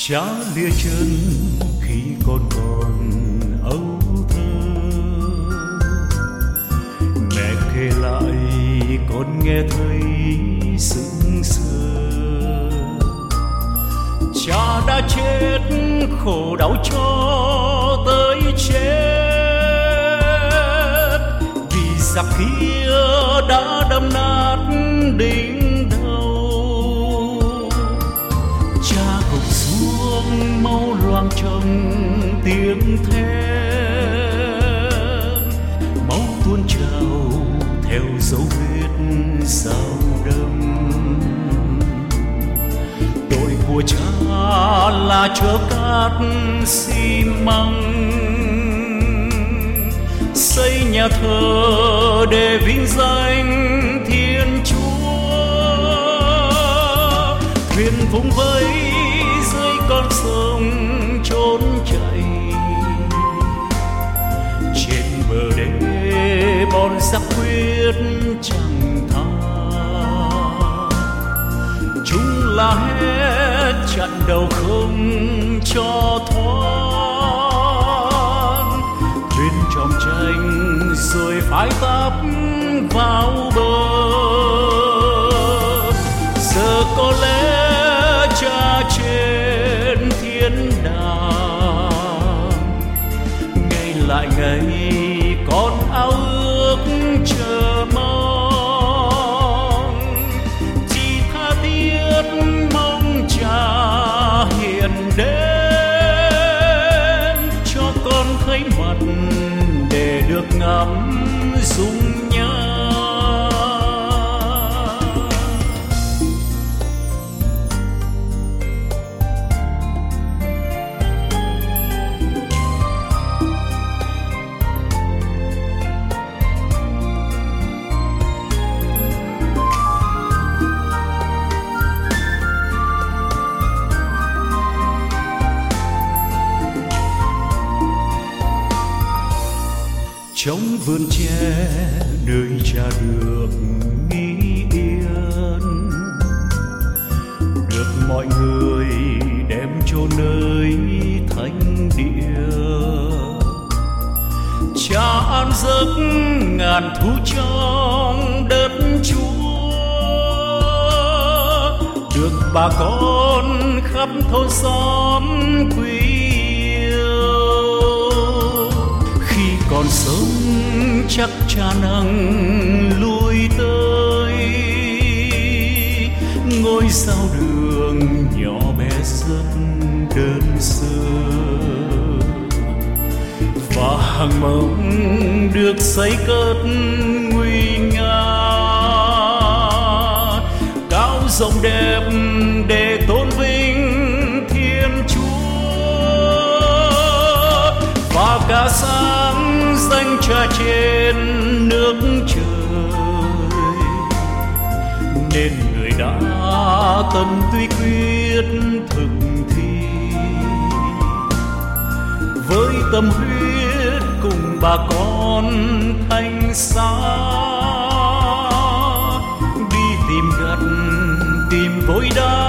Cha lìa chân khi con còn ấu thơ, mẹ kể lại con nghe thấy sững sờ. Cha đã chết khổ đau cho tới chết, vì giặc kia đã đâm nát đỉnh đầu. Cha gục xuống máu loang trong tiếng thét, máu tuôn trào theo dấu vết dao đâm. Tội của cha là chở cát xi măng, xây nhà thờ để vinh danh Thiên Chúa. Thuyền vùng vẫy dưới con sông trốn chạy, trên bờ đê bọn giặc quyết chẳng tha. Chúng la hét chặn đầu không cho thoát, thuyền trong tranh rồi phái táp vào bờ. Giờ có lẽ cha trên thiên đàng, ngày lại ngày con ao ước chờ mong. Chỉ tha thiết mong cha hiện đến, cho con thấy mặt để được ngắm dung nhan. Trong vườn tre nơi cha được nghỉ yên, được mọi người đem chôn nơi thánh địa. Cha an giấc ngàn thu trong đất Chúa, được bà con khắp thôn xóm quý yêu. Khi còn sống chắc cha nắng lui tới, ngôi sao đường nhỏ bé rất đơn sơ, và hàng mộng được xây cất nguy nga, cao rộng đẹp để tôn vinh Thiên Chúa. Và cả sáng danh cha trên nước trời, nên người đã tâm tuy quyết thực thi, với tâm huyết cùng bà con thanh xa, đi tìm gặt tìm vội đá